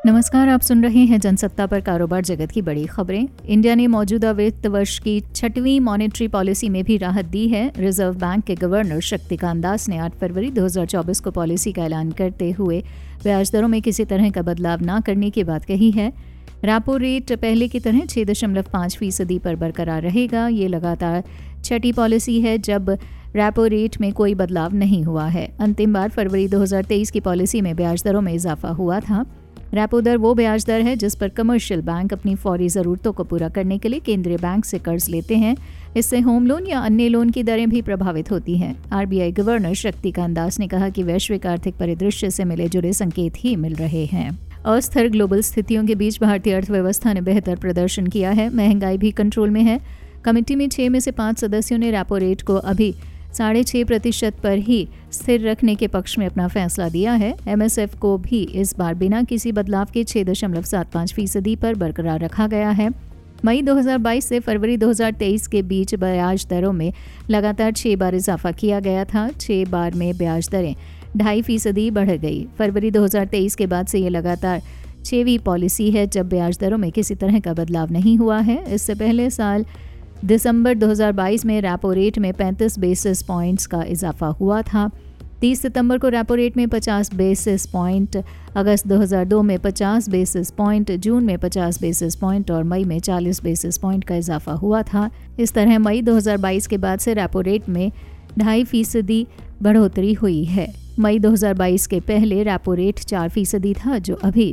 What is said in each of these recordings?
नमस्कार, आप सुन रहे हैं जनसत्ता पर कारोबार जगत की बड़ी खबरें। इंडिया ने मौजूदा वित्त वर्ष की 6वीं मॉनेटरी पॉलिसी में भी राहत दी है। रिजर्व बैंक के गवर्नर शक्तिकांत दास ने 8 फरवरी 2024 को पॉलिसी का ऐलान करते हुए ब्याज दरों में किसी तरह का बदलाव न करने की बात कही है। रेपो रेट पहले की तरह 6.5% पर बरकरार रहेगा। ये लगातार 6ठी पॉलिसी है जब रेपो रेट में कोई बदलाव नहीं हुआ है। अंतिम बार फरवरी 2023 की पॉलिसी में ब्याज दरों में इजाफा हुआ था। रेपो दर वो ब्याज दर है जिस पर कमर्शियल बैंक अपनी फौरी ज़रूरतों को पूरा करने के लिए केंद्रीय बैंक से कर्ज लेते हैं। इससे होम लोन या अन्य लोन की दरें भी प्रभावित होती हैं। आरबीआई गवर्नर शक्तिकांत दास ने कहा कि वैश्विक आर्थिक परिदृश्य से मिले जुले संकेत ही मिल रहे हैं। अस्थिर ग्लोबल स्थितियों के बीच भारतीय अर्थव्यवस्था ने बेहतर प्रदर्शन किया है। महंगाई भी कंट्रोल में है। कमेटी में 6 में से 5 सदस्यों ने रेपो रेट को अभी 6.5% पर ही स्थिर रखने के पक्ष में अपना फैसला दिया है। एमएसएफ को भी इस बार बिना किसी बदलाव के 6.75% पर बरकरार रखा गया है। मई 2022 से फरवरी 2023 के बीच ब्याज दरों में लगातार 6 बार इजाफा किया गया था। 6 बार में ब्याज दरें 2.5% बढ़ गई। फरवरी 2023 के बाद से ये लगातार 6वीं पॉलिसी है जब ब्याज दरों में किसी तरह का बदलाव नहीं हुआ है। इससे पहले साल दिसंबर 2022 में रेपो रेट में 35 बेसिस पॉइंट्स का इजाफा हुआ था। 30 सितंबर को रेपो रेट में 50 बेसिस पॉइंट, अगस्त 2002 में 50 बेसिस पॉइंट, जून में 50 बेसिस पॉइंट और मई में 40 बेसिस पॉइंट का इजाफा हुआ था। इस तरह मई 2022 के बाद से रेपो रेट में 2.5% बढ़ोतरी हुई है। मई 2022 के पहले रेपो रेट 4% था जो अभी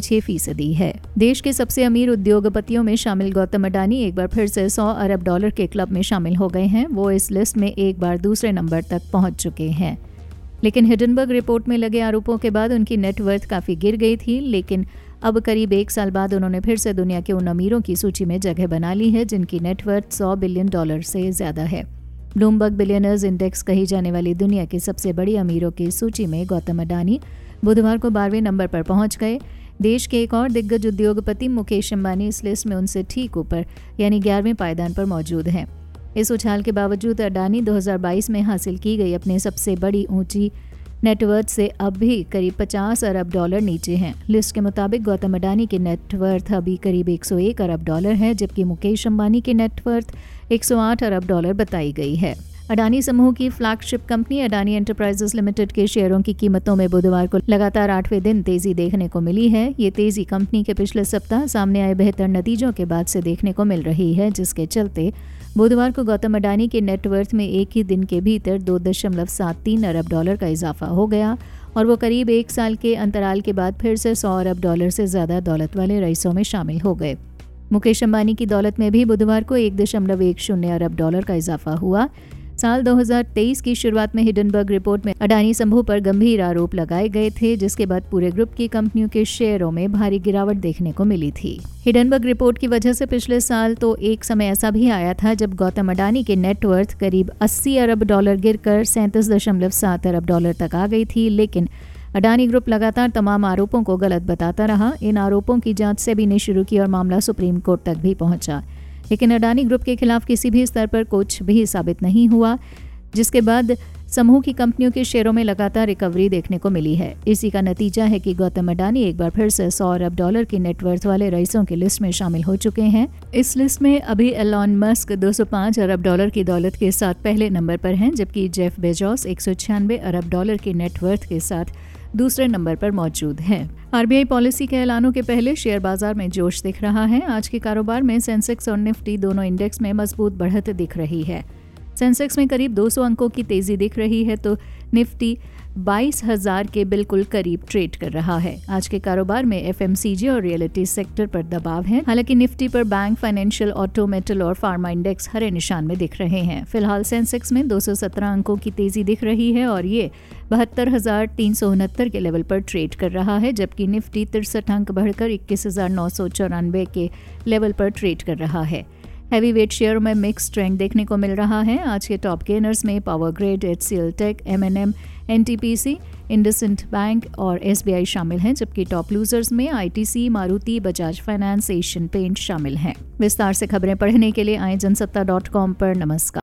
6.5% है। देश के सबसे अमीर उद्योगपतियों में शामिल गौतम अडानी एक बार फिर से $100 अरब के क्लब में शामिल हो गए हैं। वो इस लिस्ट में एक बार दूसरे नंबर तक पहुंच चुके हैं। लेकिन हिडनबर्ग रिपोर्ट में लगे आरोपों के बाद उनकी नेटवर्थ काफ़ी गिर गई थी। लेकिन अब करीब 1 साल बाद उन्होंने फिर से दुनिया के उन अमीरों की सूची में जगह बना ली है जिनकी नेटवर्थ $100 बिलियन से ज़्यादा है। ब्लूमबर्ग बिलियनर्स इंडेक्स कही जाने वाली दुनिया की सबसे बड़ी अमीरों की सूची में गौतम अडानी बुधवार को 12वें नंबर पर पहुंच गए। देश के एक और दिग्गज उद्योगपति मुकेश अंबानी इस लिस्ट में उनसे ठीक ऊपर यानी 11वें पायदान पर मौजूद हैं। इस उछाल के बावजूद अडानी 2022 में हासिल की गई अपने सबसे बड़ी ऊंची नेटवर्थ से अब भी करीब $50 अरब नीचे हैं। लिस्ट के मुताबिक गौतम अडानी की नेटवर्थ अभी करीब $101 अरब है, जबकि मुकेश अंबानी की नेटवर्थ $108 अरब बताई गई है। अडानी समूह की flagship company Adani enterprises limited के शेयरों की कीमतों में बुधवार को लगातार 8वें दिन तेजी देखने को मिली है। ये तेजी कंपनी के पिछले सप्ताह सामने आए बेहतर नतीजों के बाद से देखने को मिल रही है, जिसके चलते बुधवार को गौतम अडानी के नेटवर्थ में एक ही दिन के भीतर $2.73 अरब का इजाफा हो गया और वो करीब 1 साल के अंतराल के बाद फिर से $100 अरब से ज़्यादा दौलत वाले रईसों में शामिल हो गए। मुकेश अंबानी की दौलत में भी बुधवार को $1.10 अरब का इजाफा हुआ। साल 2023 की शुरुआत में हिडनबर्ग रिपोर्ट में अडानी समूह पर गंभीर आरोप लगाए गए थे, जिसके बाद पूरे ग्रुप की कंपनियों के शेयरों में भारी गिरावट देखने को मिली थी। हिडनबर्ग रिपोर्ट की वजह से पिछले साल तो एक समय ऐसा भी आया था जब गौतम अडानी के नेटवर्थ करीब $80 अरब गिरकर $37.7 अरब तक आ गई थी। लेकिन अडानी ग्रुप लगातार तमाम आरोपों को गलत बताता रहा। इन आरोपों की जांच सेबी ने शुरू की और मामला सुप्रीम कोर्ट तक भी पहुंचा, लेकिन अडानी ग्रुप के खिलाफ किसी भी स्तर पर कुछ भी साबित नहीं हुआ, जिसके बाद समूह की कंपनियों के शेयरों में लगातार रिकवरी देखने को मिली है। इसी का नतीजा है कि गौतम अडानी एक बार फिर से $100 अरब की नेटवर्थ वाले रईसों की लिस्ट में शामिल हो चुके हैं। इस लिस्ट में अभी एलॉन मस्क $205 अरब की दौलत के साथ पहले नंबर पर हैं, जबकि जेफ बेजोस $196 अरब की नेटवर्थ के साथ दूसरे नंबर पर मौजूद हैं। आरबीआई पॉलिसी के ऐलानों के पहले शेयर बाजार में जोश दिख रहा है। आज के कारोबार में सेंसेक्स और निफ्टी दोनों इंडेक्स में मजबूत बढ़त दिख रही है। सेंसेक्स में करीब 200 अंकों की तेजी दिख रही है तो निफ्टी 22,000 के बिल्कुल करीब ट्रेड कर रहा है। आज के कारोबार में एफएमसीजी और रियलिटी सेक्टर पर दबाव है। हालांकि निफ्टी पर बैंक, फाइनेंशियल, ऑटो, मेटल और फार्मा इंडेक्स हरे निशान में दिख रहे हैं। फिलहाल सेंसेक्स में 217 अंकों की तेजी दिख रही है और ये 72,369 के लेवल पर ट्रेड कर रहा है, जबकि निफ्टी 63 अंक बढ़कर 21,994 के लेवल पर ट्रेड कर रहा है। हैवी वेट शेयरों में मिक्स ट्रेंड देखने को मिल रहा है। आज के टॉप गेनर्स में power grid, HCL tech, MNM, NTPC, IndusInd bank और एसबीआई शामिल हैं, जबकि टॉप लूजर्स में ITC, Maruti, Bajaj finance, Asian paint शामिल हैं। विस्तार से खबरें पढ़ने के लिए आए जनसत्ता.com पर। नमस्कार।